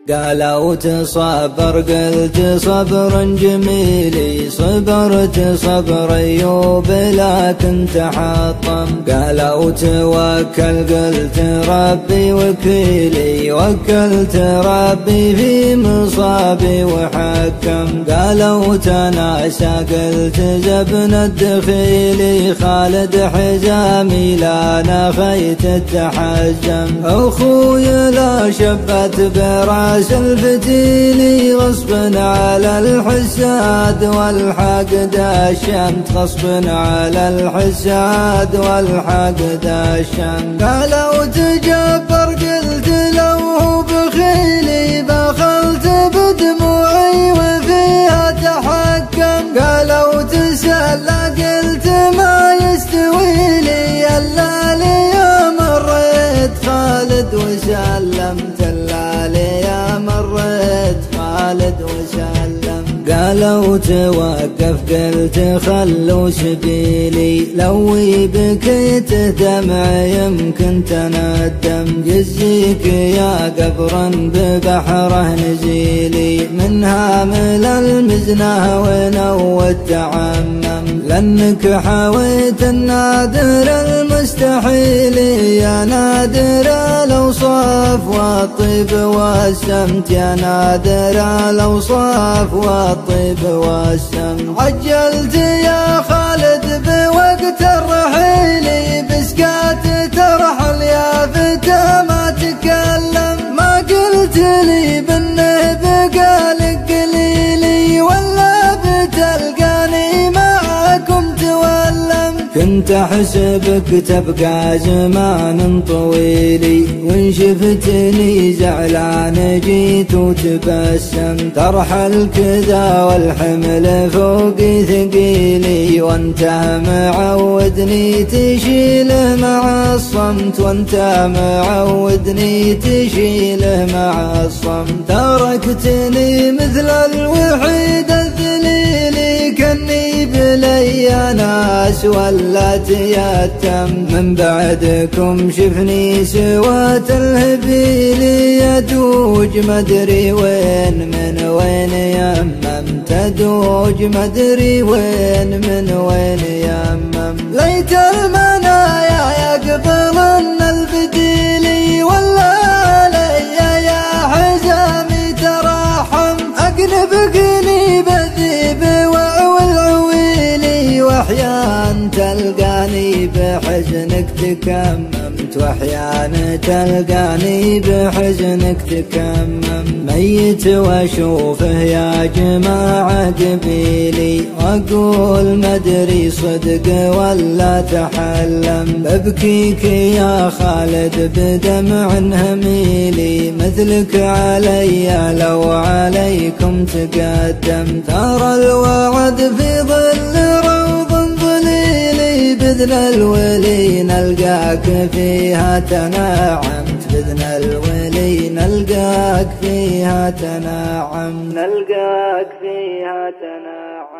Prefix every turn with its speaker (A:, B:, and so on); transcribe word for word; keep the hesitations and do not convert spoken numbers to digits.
A: قالوا تصبر قلت صبر جميلي، صبرت صبر أيوب لكن تحطم. قالوا توكل قلت ربي وكيلي، وكلت ربي في مصابي وحكم. قالوا تناسى قلت زبن الدخيلي، خالد حزامي لا نخيت التحزم. أخوي لا شبت براس الفتيلي، غصب على الحساد والحقد الشمت، غصب على الحساد والحقد الشمت. قالوا تجبر قلت لو هو بخيلي، بخلت بدموعي وفيها تحكم. قالوا تسلى قلت ما يستوي لي، الليالي يا مريت خالد وسلمت، الليالي يا مريت خالد وسلم. قالوا توقف قلت خلوا سبيلي، لوي بكيت دمع يمكن تندم. جزيك يا قبرا ببحره نزيلي، من هامل المزنه ونوت تعمم. لأنك حويت النادر المستحيل، يا نادر الأوصاف والطيب والسمت، يا نادر الأوصاف والطيب والسمت. عجلت يا خالد بوقت الرحيل، بسكات ترحل يا فتى ما تكلم. ما قلت لي بانه بقالك قليلي، ولا بتلقاني معاكم تولم. كنت احسبك تبقى زمان طويلي، وان شفتني زعلان جيت وتبسم. ترحل كذا والحمل فوقي ثقيلي، وانت معودني تشيله مع الصمت، وانت معودني تشيله مع الصمت. تركتني مثل الوحيد الذليل، كني بلي ناس ولا تيتم. من بعدكم شفني سوات الهبيل، يدوج مدري وين من وين يمم. تدوج مدري وين من وين يمم. ليت المنايا يقبلن البديل، ولا علي يا حزامي ترحم. أقنبقني بذيب والعويلي، واحيان تلقاني بحزنك تكممت، واحيان تلقاني بحزنك تكمم. ميت واشوفه يا جماعة قبيلي، واقول مدري صدق ولا تحلم. ببكيك يا خالد بدمع هميلي، مثلك علي لو عليكم تقدم. ترى الوعد في ظل روض ظليلي، بإذن الولي نلقاك فيها تناعمت، بإذن الولي نلقاك فيها تناعم، نلقاك فيها تناعم.